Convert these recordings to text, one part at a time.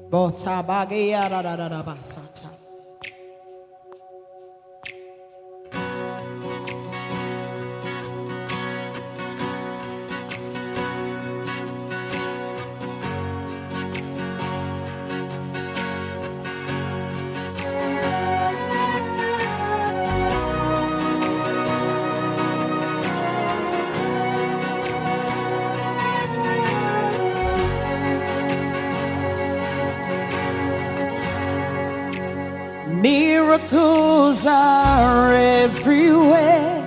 Botabagia da da da da basata. Miracles are everywhere.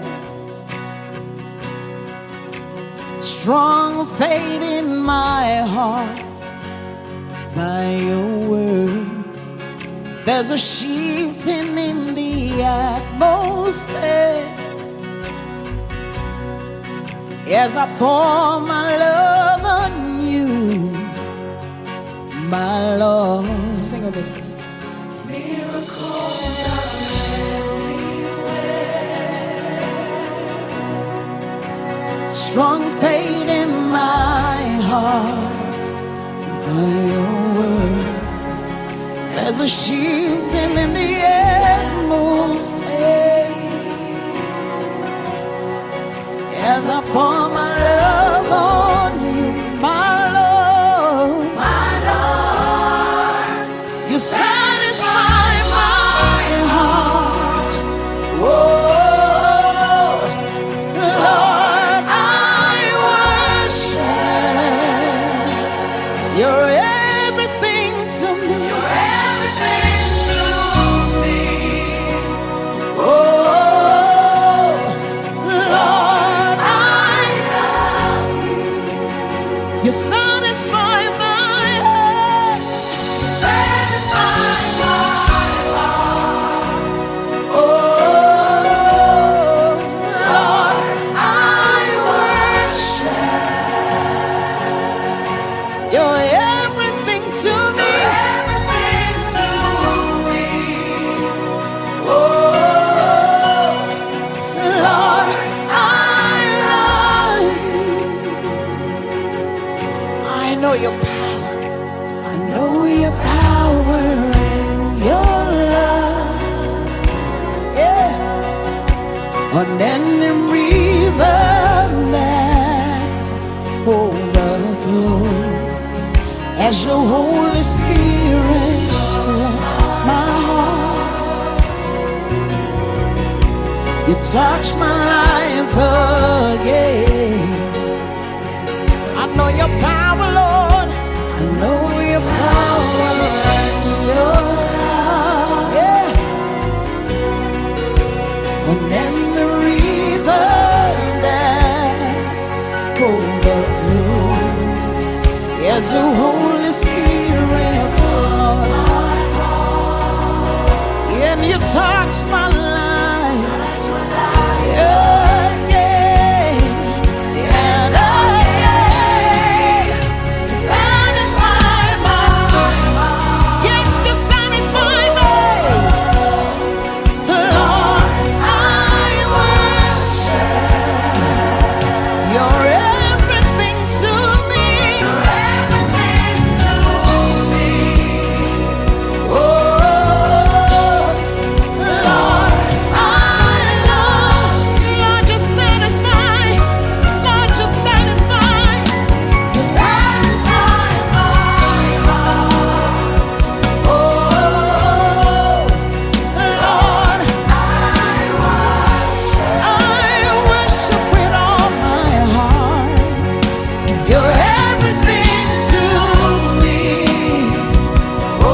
Strong faith in my heart by your word. There's a shifting in the atmosphere as I pour my love on you, my Lord. Sing on this. Miracles are everywhere. Strong faith in my heart by your word. There's a shifting in the atmosphere as I pour my love on you, my Lord, my Lord. You satisfy my heart. Whoa, Lord, I worship. You're everything to me. You're everything to me. Oh, Lord, I love you. You satisfy my heart. You satisfy my heart. Oh, Lord, I worship. You're everything to me. Everything to me. Oh, Lord, I love you. I know your power. I know your power and your love. Yeah. On any river that overflows, as your Holy Spirit fills my heart, you touch my life again. I know your power, Lord. I know your power and your love. Yeah. And then the river that overflows, as the Holy Spirit flows my heart, and you touch my life. Again and again, you satisfy my heart. Yes, you satisfy me. Lord, I worship. You're everything to me. You're everything to me. Oh, Lord, I love. Lord, you satisfy. Lord, you satisfy. You satisfy my heart. Oh, Lord, I worship with all my heart. You're everything to me. Oh,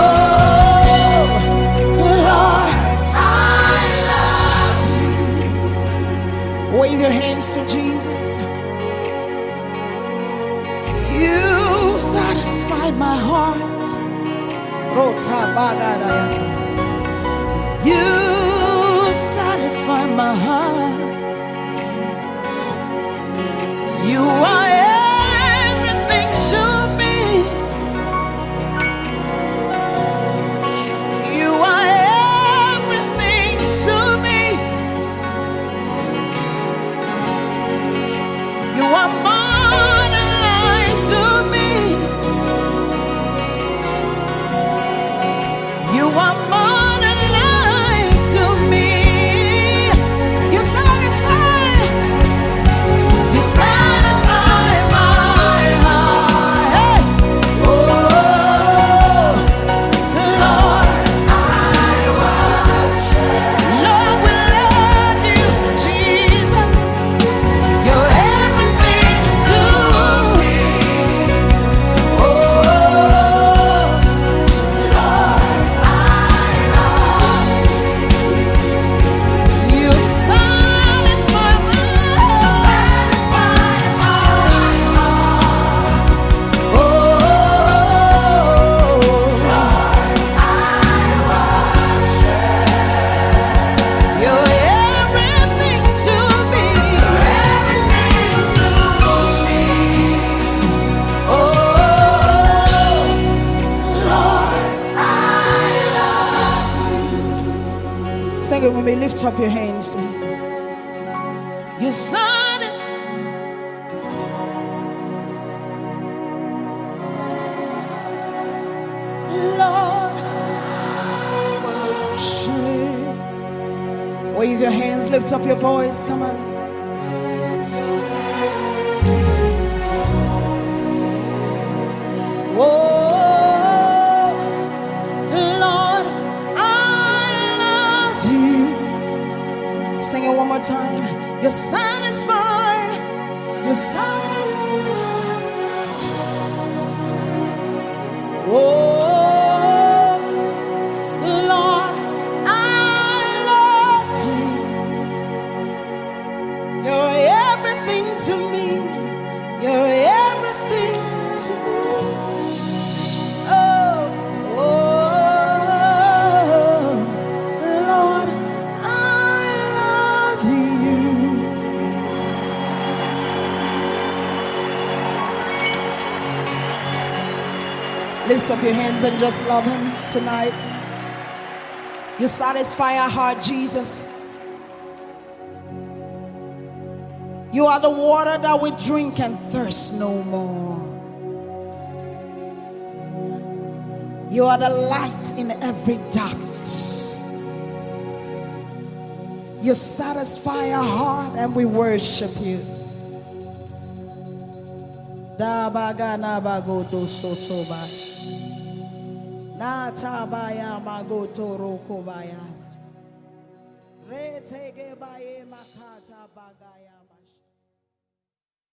Lord, I love you. Wave your hands to Jesus. You satisfy my heart. Rota bagadaya. You satisfy my heart. You are everything to me. You are everything to me. You are more than life to me. Sing it with me. Lift up your hands. Your son is Lord. Worship. Wave your hands. Lift up your voice. Come on. Oh, Lord, I love you. Sing it one more time. You're satisfied. You're satisfied. Oh, Lord, I love you. You're everything to me. You're everything to me. Lord, I love you. Lift up your hands and just love him tonight. You satisfy our heart, Jesus. You are the water that we drink and thirst no more. You are the light in every darkness. You satisfy our heart and we worship you. Natabaya magotoro kobayas. Retege baye makata bagaya.